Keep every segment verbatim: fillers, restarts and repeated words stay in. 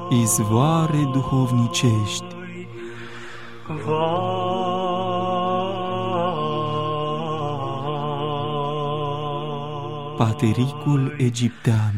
izvoare duhovnicești. Patericul egiptean.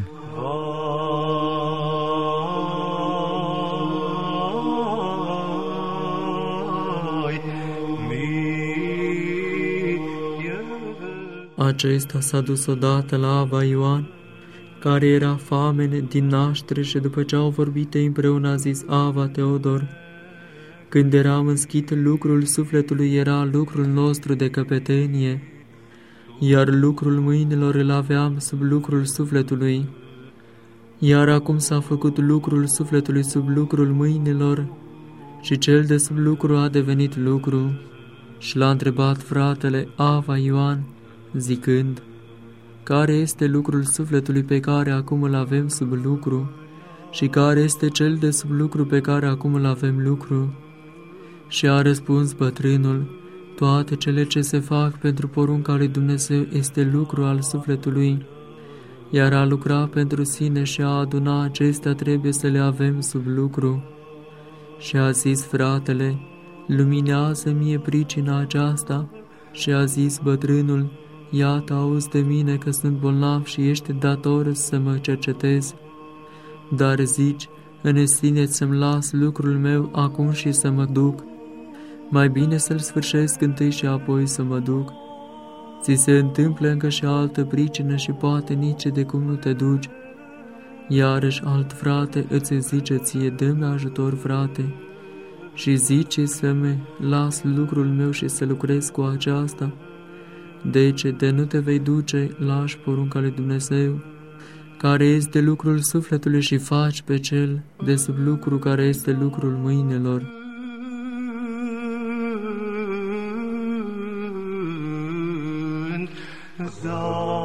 Acesta s-a dus odată la Ava Ioan, care era famene din naștere, și după ce au vorbit împreună a zis Ava Teodor: când eram înschit, lucrul sufletului era lucrul nostru de căpetenie, iar lucrul mâinilor îl aveam sub lucrul sufletului. Iar acum s-a făcut lucrul sufletului sub lucrul mâinilor, și cel de sub lucru a devenit lucru. Și l-a întrebat fratele Ava Ioan, zicând: care este lucrul sufletului pe care acum îl avem sub lucru, și care este cel de sub lucru pe care acum îl avem lucru? Și a răspuns bătrânul: toate cele ce se fac pentru porunca lui Dumnezeu este lucru al sufletului, iar a lucra pentru sine și a aduna acestea trebuie să le avem sub lucru. Și a zis fratele: luminează mie pricina aceasta. Și a zis bătrânul: iată, auzi de mine că sunt bolnav și ești dator să mă cercetezi. Dar zici: în sine să-mi las lucrul meu acum și să mă duc. Mai bine să-l sfârșesc întâi și apoi să mă duc. Ți se întâmplă încă și altă pricină și poate nici de cum nu te duci. Iarăși alt frate îți zice ție: dă-mi ajutor, frate, și zice să-mi las lucrul meu și să lucrez cu aceasta. Deci, de nu te vei duce, lași porunca lui Dumnezeu, care este lucrul sufletului, și faci pe cel de sub lucru, care este lucrul mâinilor. Da.